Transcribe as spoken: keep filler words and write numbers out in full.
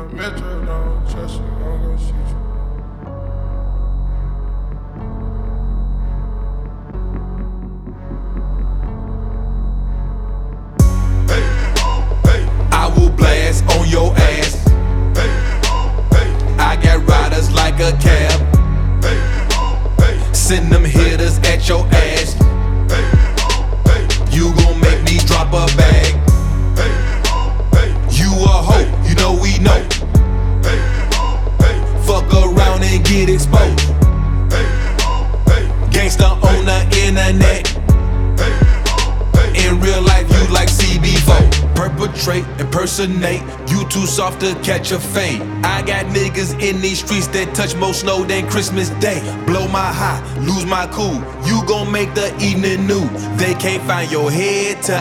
the metro, don't trust you, I'm gon' shoot you. I will blast on your ass. I got riders like a cab. Send them hitters at your ass. You gon' make me drop a bag. You a hoe, you know we know. Fuck around and get exposed. Gangsta on the internet. In real life you like C B four. Perpetrate, impersonate, you too soft to catch a fade. I got niggas in these streets that touch more snow than Christmas Day. Blow my high, lose my cool, you gon' make the evening new. They can't find your head till